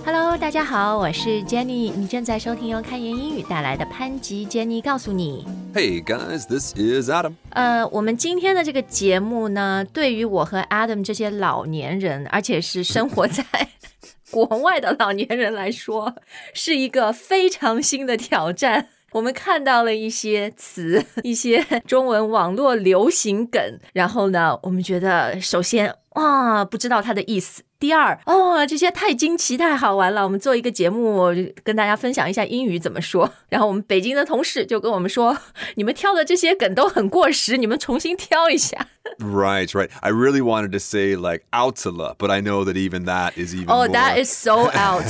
Hello， 大家好，我是 Jenny， 你正在收听由开言英语带来的潘吉 Jenny 告诉你。 Hey guys, this is Adam. 我们今天的这个节目呢，对于我和 Adam 这些老年人，而且是生活在国外的老年人来说，是一个非常新的挑战。我们看到了一些词，一些中文网络流行梗，然后呢，我们觉得首先不知道它的意思。第二，这些太惊奇太好玩了，我们做一个节目跟大家分享一下英语怎么说。然后我们北京的同事就跟我们说，你们挑的这些梗都很过时，你们重新挑一下。 Right. I really wanted to say like outla, but I know that even that is even more. Oh, that is so out.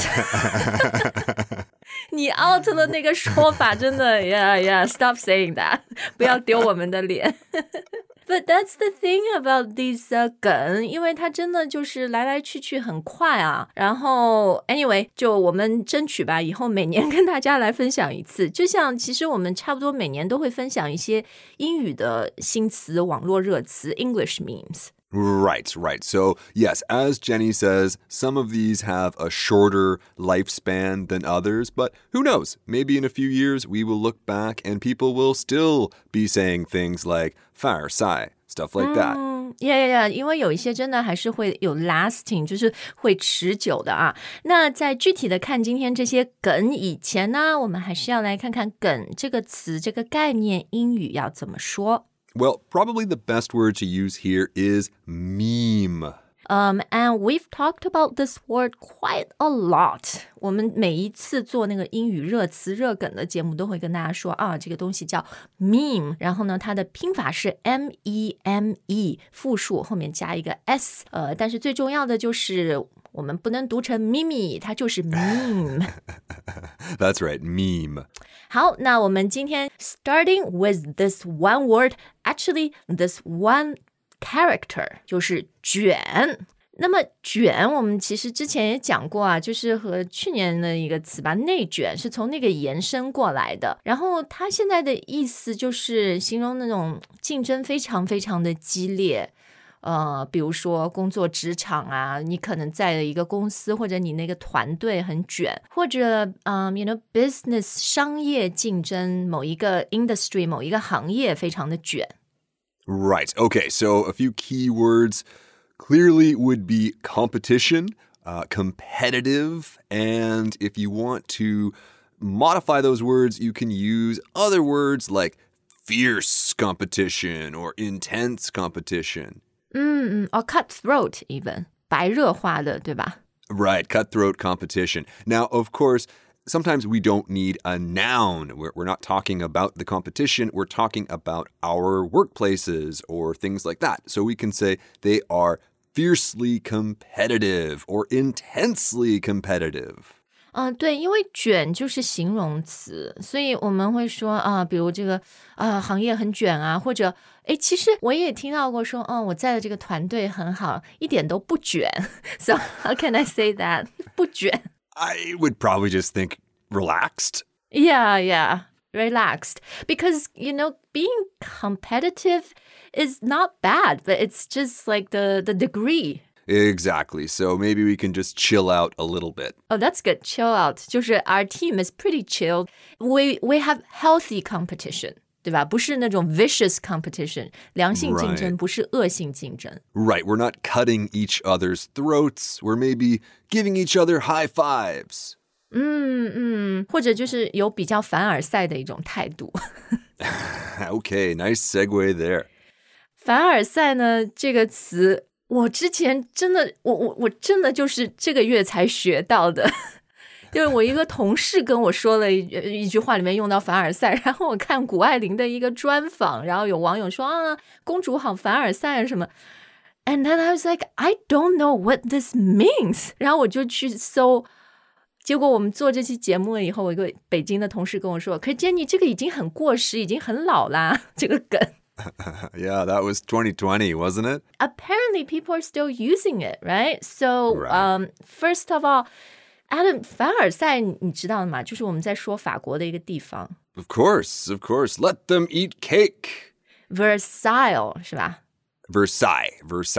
你 out 了那个说法真的 Yeah, stop saying that. 不要丢我们的脸。But that's the thing about these 梗，因为它真的就是来来去去很快啊。然后 anyway， 就我们争取吧，以后每年跟大家来分享一次。就像其实我们差不多每年都会分享一些英语的新词、网络热词 English memes。Right. So, yes, as Jenny says, some of these have a shorter lifespan than others, but who knows? Maybe in a few years we will look back and people will still be saying things like 凡尔赛, stuff like that. Yeah, 因为有一些真的还是会有 lasting， 就是会持久的啊。那在具体的看今天这些梗以前呢，我们还是要来看看梗这个词这个概念英语要怎么说。 Well, probably the best word to use here is meme. And we've talked about this word quite a lot. 我们每一次做那个英语热词热梗的节目都会跟大家说这个东西叫 meme， 然后呢它的拼法是 M-E-M-E， 复数后面加一个 S， 但是最重要的就是我们不能读成 meme， 它就是 meme。 That's right, meme. 好，那我们今天 starting with this one word, actually this one character 就是卷。那么卷我们其实之前也讲过啊，就是和去年的一个词吧，内卷是从那个延伸过来的。然后它现在的意思就是形容那种竞争非常非常的激烈。比如说工作职场啊，你可能在一个公司或者你那个团队很卷，或者business 商业竞争某一个 industry 某一个行业非常的卷。 Right. Okay, so a few key words clearly would be competition, competitive, and if you want to modify those words, you can use other words like fierce competition or intense competition. Or cutthroat even, 白热化的，对吧？ Right, cutthroat competition. Now, of course, sometimes we don't need a noun. We're not talking about the competition. We're talking about our workplaces or things like that. So we can say they are fiercely competitive or intensely competitive. 对，因为卷就是形容词，所以我们会说比如这个行业很卷啊，或者其实我也听到过说我在的这个团队很好，一点都不卷。So how can I say that? 不卷。 I would probably just think relaxed. Yeah, relaxed. Because, being competitive is not bad, but it's just like the degree. Exactly. So maybe we can just chill out a little bit. Oh, that's good. Chill out. 就是 our team is pretty chilled. We have healthy competition. 对吧？不是那种 vicious competition. 良性竞争不是恶性竞争。 Right. We're not cutting each other's throats. We're maybe giving each other high fives. 或者就是有比较凡尔赛的一种态度。 Okay, nice segue there. 凡尔赛呢这个词我之前真的我真的就是这个月才学到的。就是我一个同事跟我说了一句话里面用到凡尔赛，然后我看谷爱凌的一个专访，然后有网友说公主好凡尔赛啊什么。And then I was like, I don't know what this means. 然后我就去搜，结果我们做这期节目了以后，我一个北京的同事跟我说，可是Jenny这个已经很过时，已经很老啦，这个梗。 Yeah, that was 2020, wasn't it? Apparently people are still using it, right? So, first of all, Adam, 凡尔赛你知道吗？就是我们在说法国的一个地方。 Of course. Let them eat cake. Versailles 是吧？ Versailles.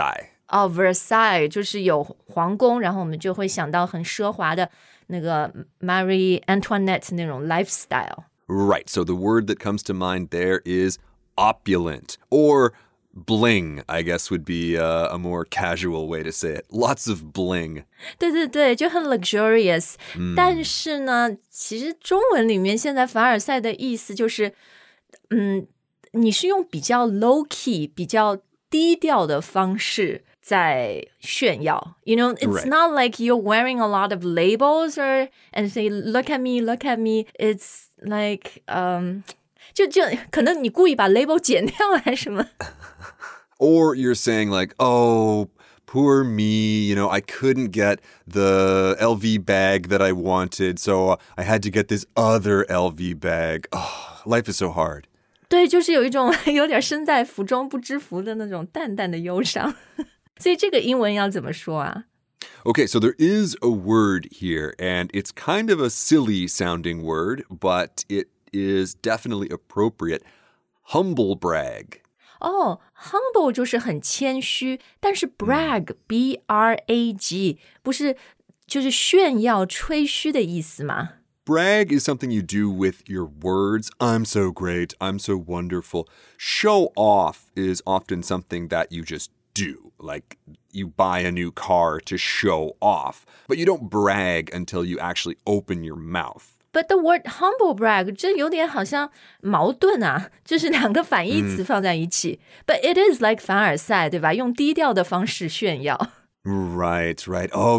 哦，Versailles 就是有皇宫，然后我们就会想到很奢华的那个 Marie Antoinette 那种 lifestyle. Right, so the word that comes to mind there is opulent, or bling, I guess would be a more casual way to say it. Lots of bling. 对对对，就很 luxurious。但是呢，其实中文里面现在凡尔赛的意思就是，你是用比较 low key、比较低调的方式在炫耀。You know, it's Right. not like you're wearing a lot of labels and say, look at me, look at me. It's like, 就可能你故意把 label 剪掉还是什么。 Or you're saying like, oh, poor me, I couldn't get the LV bag that I wanted, so I had to get this other LV bag. Oh, life is so hard. 对，就是有一种有点身在福中不知福的那种淡淡的忧伤。所以这个英文要怎么说啊？ Okay, so there is a word here, and it's kind of a silly sounding word, but it is definitely appropriate. Humble brag. 哦 humble 就是很谦虚，但是 brag B-R-A-G 不是就是炫耀吹嘘的意思吗？ Brag is something you do with your words. I'm so great. I'm so wonderful. Show off is often something that you just do. Like you buy a new car to show off. But you don't brag until you actually open your mouth. But the word humble brag 这有点好像矛盾啊，就是两个反义词放在一起。But it is like 凡尔赛，对吧？用低调的方式炫耀。 Right. Oh,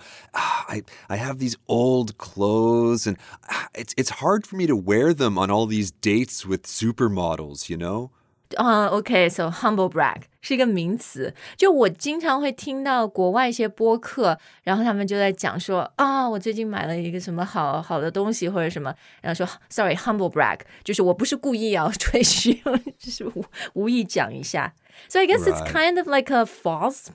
I have these old clothes and it's hard for me to wear them on all these dates with supermodels, OK, so humble brag 是一个名词。就我经常会听到国外一些播客，然后他们就在讲说我最近买了一个什么好的东西或者什么，然后说 sorry, humble brag 就是我不是故意要吹嘘，就是无意讲一下。So I guess it's kind of like a false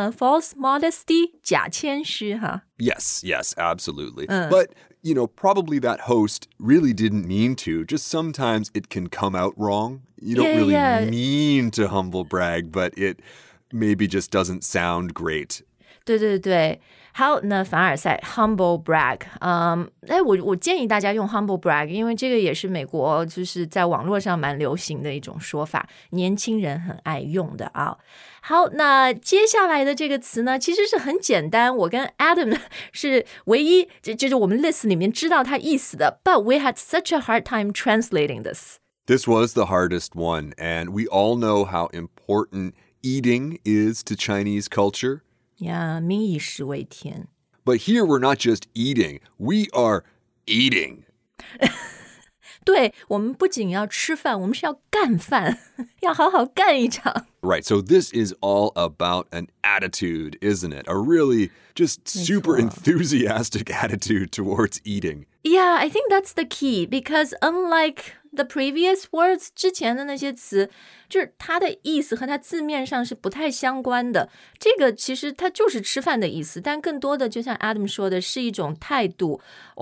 modesty, 假谦虚哈。 Yes, absolutely. But, probably that host really didn't mean to. Just sometimes it can come out wrong. You don't really mean to humble brag, but it maybe just doesn't sound great. 对对对，好，那凡尔赛 humble brag，我建议大家用 humble brag，因为这个也是美国就是在网络上蛮流行的一种说法，年轻人很爱用的啊。好，那接下来的这个词呢，其实是很简单，我跟 Adam 是唯一就是我们 list 里面知道它意思的 ，but we had such a hard time translating this. This was the hardest one, and we all know how important eating is to Chinese culture. Yeah, 民以食为天。 But here we're not just eating, we are eating. 对，我们不仅要吃饭，我们是要干饭，要好好干一场。 Right, so this is all about an attitude, isn't it? A really just super enthusiastic attitude towards eating. Yeah, I think that's the key because unlike the previous words, 之前的那些词，就是它的意思和它字面上是不太相关的。这个其实它就是吃饭的意思，但更多的就像 Adam 说的，是一种态度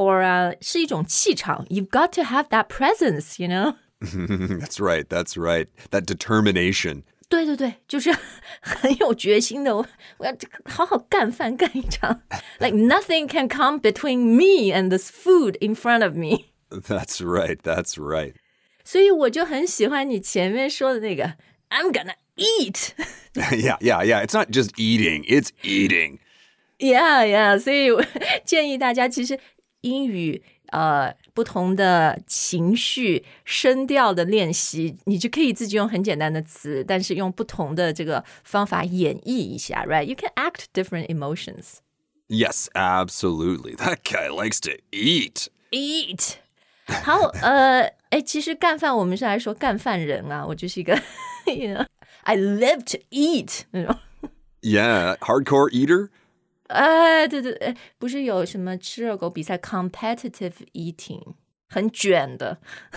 or 是一种气场。You've got to have that presence, you know? That's right. That determination. 对对对，就是很有决心的，我要好好干饭干一场。Like nothing can come between me and this food in front of me. That's right. 所以我就很喜欢你前面说的那个 I'm gonna eat. Yeah. It's not just eating, it's eating. Yeah. 所以我建议大家，其实英语不同的情绪声调的练习，你就可以自己用很简单的词，但是用不同的这个方法演绎一下 right? You can act different emotions. Yes, absolutely. That guy likes to eat. Eat. 好，其实干饭我们是来说干饭人啊，我就是一个you know, I live to eat 那种。 Yeah, hardcore eater? 对，不是有什么吃热狗比赛 competitive eating 很卷的。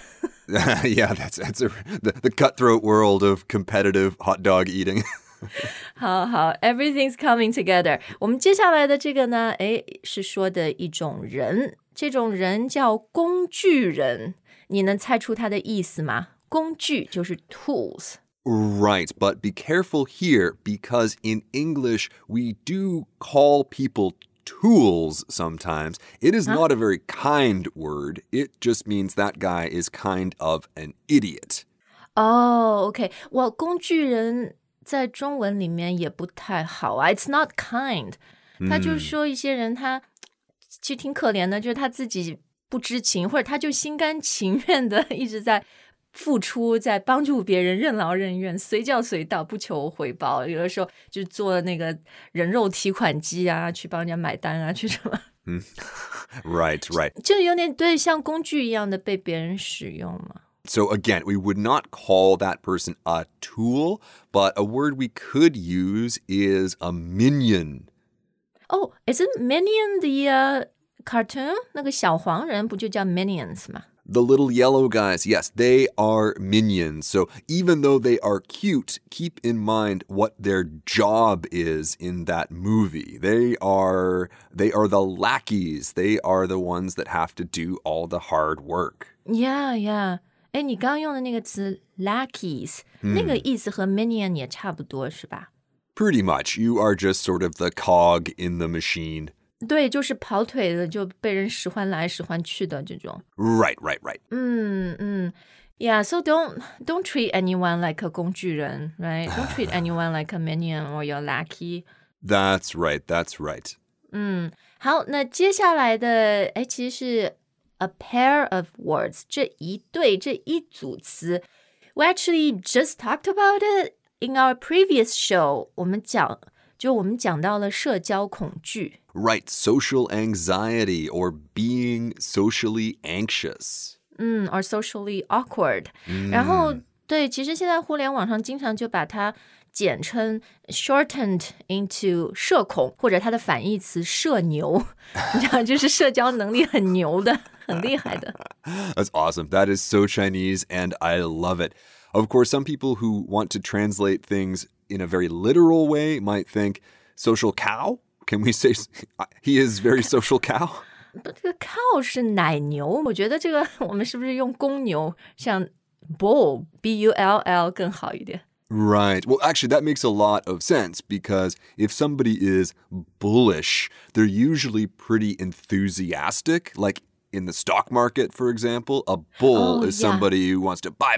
Yeah, that's the cutthroat world of competitive hot dog eating. 好 everything's coming together. 我们接下来的这个呢，是说的一种人，这种人叫工具人，你能猜出它的意思吗？工具就是 tools. Right, but be careful here because in English, we do call people tools sometimes. It is not a very kind word. It just means that guy is kind of an idiot. Oh, okay. Well, 工具人在中文里面也不太好啊。It's not kind. 他就是说一些人他其实挺可怜的，就是他自己不知情，或者他就心甘情愿的一直在付出，在帮助别人，任劳任怨，随叫随到，不求回报。有的时候就做那个人肉提款机啊，去帮人家买单啊，去什么。 Right. 就有点对像工具一样的被别人使用嘛。 So again, we would not call that person a tool, but a word we could use is a minion. Oh, isn't Minion the cartoon? 那个小黄人不就叫 Minions 吗？ The little yellow guys, yes, they are minions. So even though they are cute, keep in mind what their job is in that movie. They are the lackeys. They are the ones that have to do all the hard work. Yeah. 哎，你刚刚用的那个词 lackeys，那个意思和 minion 也差不多是吧？ Pretty much. You are just sort of the cog in the machine. 对，就是跑腿的，就被人使唤来使唤去的这种。 Right. Yeah, so don't treat anyone like a 工具人 right? Don't treat anyone like a minion or your lackey. That's right. 好，那接下来的其实是 a pair of words 这一组词 We actually just talked about it in our previous show. 我们讲到了社交恐惧。 Right. Social anxiety or being socially anxious. Or socially awkward. 然后对，其实现在互联网上经常就把它简称 shortened into 社恐，或者它的反义词社牛，你知道，就是社交能力很牛的，很厉害的。 That's awesome. That is so Chinese, and I love it. Of course, some people who want to translate things in a very literal way might think social cow. Can we say he is very social cow? 这个 cow 是奶牛，我觉得这个我们是不是用公牛，像 bull B-U-L-L 更好一点？ Right. Well, actually, that makes a lot of sense because if somebody is bullish, they're usually pretty enthusiastic. Like in the stock market, for example, a bull is somebody who wants to buy.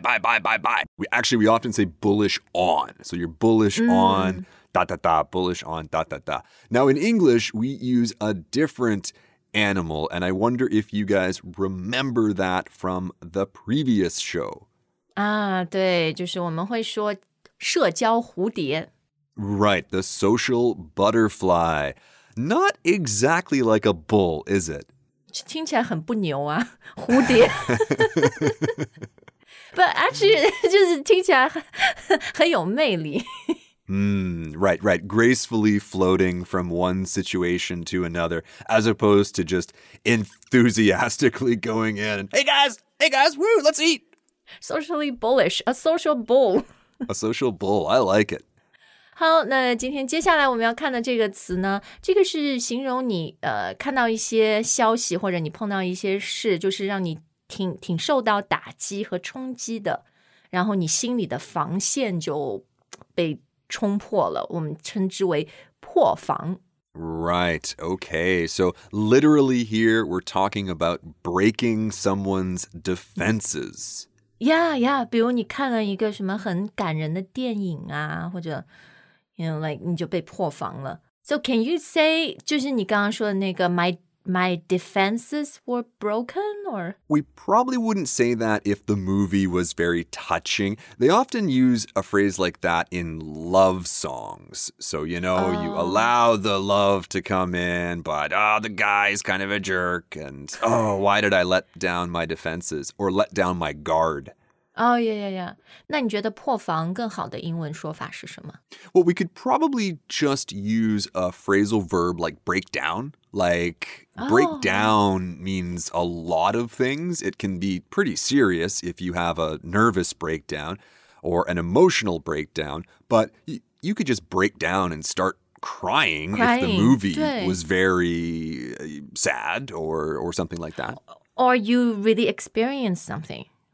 We often say bullish on. So you're bullish on bullish on Now in English, we use a different animal, and I wonder if you guys remember that from the previous show. 啊，对，就是我们会说社交蝴蝶。 Right, the social butterfly. Not exactly like a bull, is it? 听起来很不牛啊，蝴蝶。But actually 就是听起来很有魅力。 Right. Gracefully floating from one situation to another, as opposed to just enthusiastically going in and, hey guys, woo, let's eat. Socially bullish, a social bull. A social bull, I like it. 好，那今天接下来我们要看的这个词呢，这个是形容你看到一些消息或者你碰到一些事，就是让你挺受到打击和冲击的，然后你心里的防线就被冲破了，我们称之为破防。 Right, okay. So literally here, we're talking about breaking someone's defenses. Yeah, 比如你看了一个什么很感人的电影啊，或者 like 你就被破防了。So can you say 就是你刚刚说的那个 my defenses were broken or? We probably wouldn't say that if the movie was very touching. They often use a phrase like that in love songs. So, you allow the love to come in, but the guy's kind of a jerk. And, why did I let down my defenses or let down my guard? Oh, yeah. 那你觉得破防更好的英文说法是什么？ Well, we could probably just use a phrasal verb like break down. Like, break down means a lot of things. It can be pretty serious if you have a nervous breakdown or an emotional breakdown. But you could just break down and start crying if the movie was very sad or something like that. Or you really experienced something.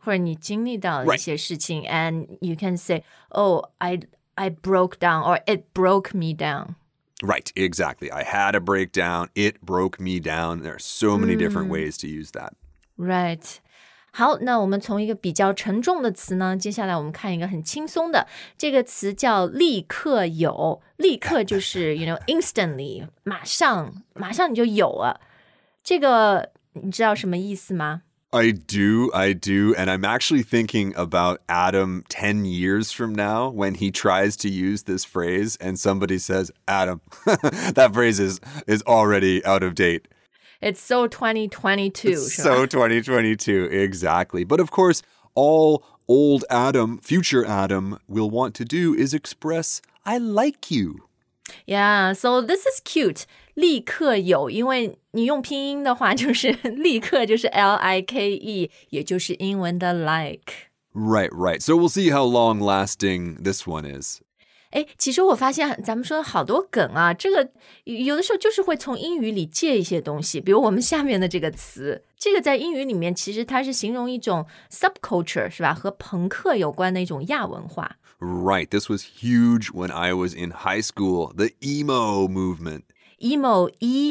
或者你经历到了一些事情 and you can say, oh, I broke down or it broke me down. Right, exactly. I had a breakdown. It broke me down. There are so many different ways to use that. Right. 好，那我们从一个比较沉重的词呢，接下来我们看一个很轻松的，这个词叫立刻有，立刻就是 instantly， 马上你就有了。这个你知道什么意思吗？ I do, and I'm actually thinking about Adam 10 years from now when he tries to use this phrase and somebody says, Adam, that phrase is already out of date. It's so 2022. It's so 2022, exactly. But of course, all old Adam, future Adam, will want to do is express, I like you. Yeah, so this is cute. 立刻有，因为你用拼音的话，就是立刻就是 L-I-K-E， 也就是英文的 like. Right. So we'll see how long-lasting this one is. 哎，其实我发现咱们说好多梗啊，这个有的时候就是会从英语里借一些东西，比如我们下面的这个词，这个在英语里面其实它是形容一种 subculture 是吧？和朋克有关的一种亚文化。 Right, this was huge when I was in high school, the emo movement. Emo,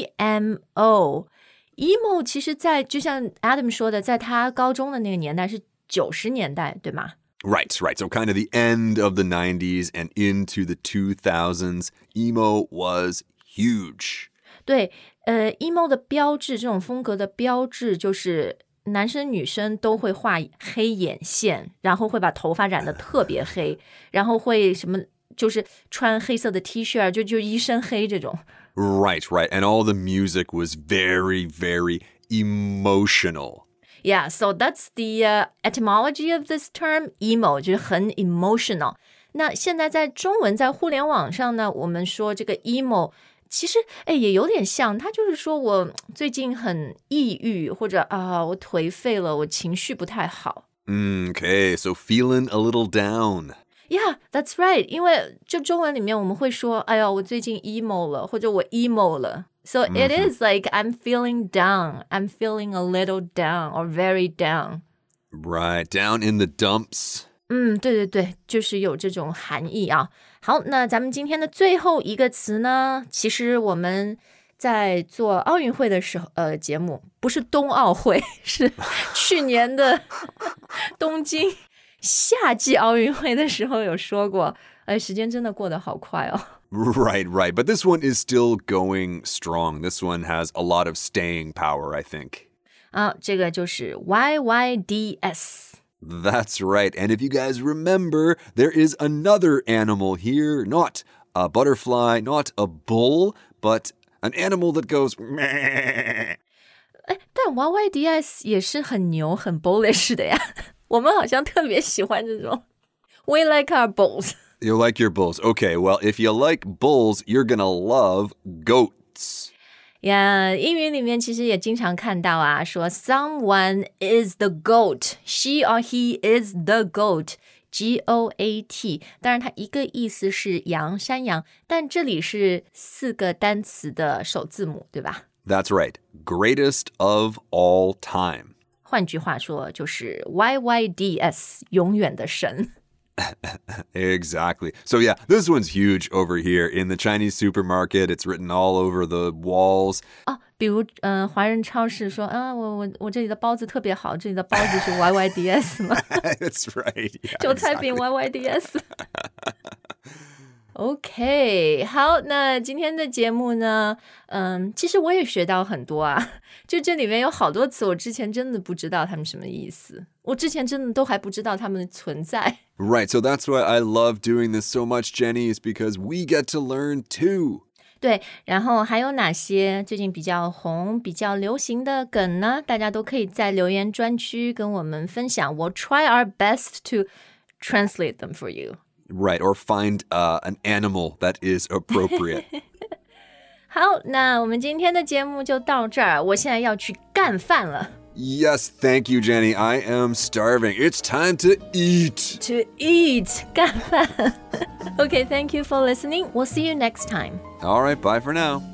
E-M-O. Emo 其实就像 Adam 说的，在他高中的那个年代是90年代，对吗？ Right. So kind of the end of the 90s and into the 2000s, emo was huge. 对，emo 的标志，这种风格的标志就是男生女生都会画黑眼线，然后会把头发染得特别黑，然后会什么就是穿黑色的 T 恤，就一身黑这种。 Right. And all the music was very, very emotional. Yeah, so that's the etymology of this term, emo, 就是很 emotional. 那现在在中文，在互联网上呢，我们说这个 emo 其实也有点像，他就是说我最近很抑郁，或者我颓废了，我情绪不太好。 Okay, so feeling a little down. Yeah, that's right. 因为就中文里面我们会说，哎呀，我最近 emo 了，或者我 emo 了。So it is like I'm feeling down. I'm feeling a little down or very down. Right, down in the dumps. 对，就是有这种含义啊。好，那咱们今天的最后一个词呢，其实我们在做奥运会的时候，节目不是冬奥会，是去年的东京夏季奥运会的时候有说过，时间真的过得好快哦。 Right. But this one is still going strong. This one has a lot of staying power, I think. 这个就是 YYDS. That's right. And if you guys remember, there is another animal here, not a butterfly, not a bull, but an animal that goes meh. 但 YYDS 也是很牛很 bullish 的呀。我们好像特别喜欢这种 We like our bulls. You like your bulls. Okay, well, if you like bulls, you're gonna love goats. 呀，英语里面其实也经常看到啊，说 someone is the goat, she or he is the goat, G-O-A-T。当然，它一个意思是羊，山羊，但这里是4个单词的首字母，对吧？ That's right. Greatest of all time. 换句话说，就是 YYDS， 永远的神。 Exactly. So yeah, this one's huge over here in the Chinese supermarket. It's written all over the walls. 比如华人超市说我这里的包子特别好，这里的包子是 YYDS 吗？ That's right. Yeah, 韭菜饼 YYDS。OK， 好，那今天的节目呢，其实我也学到很多啊，就这里面有好多词，我之前真的不知道它们什么意思，我之前真的都还不知道它们的存在。 Right, so that's why I love doing this so much, Jenny, is because we get to learn too. 对，然后还有哪些最近比较红、比较流行的梗呢？大家都可以在留言专区跟我们分享。We'll try our best to translate them for you. Right, or find an animal that is appropriate. 好，那我们今天的节目就到这儿，我现在要去干饭了。 Yes, thank you, Jenny. I am starving. It's time to eat. To eat, 干饭。Okay, thank you for listening. We'll see you next time. All right, bye for now.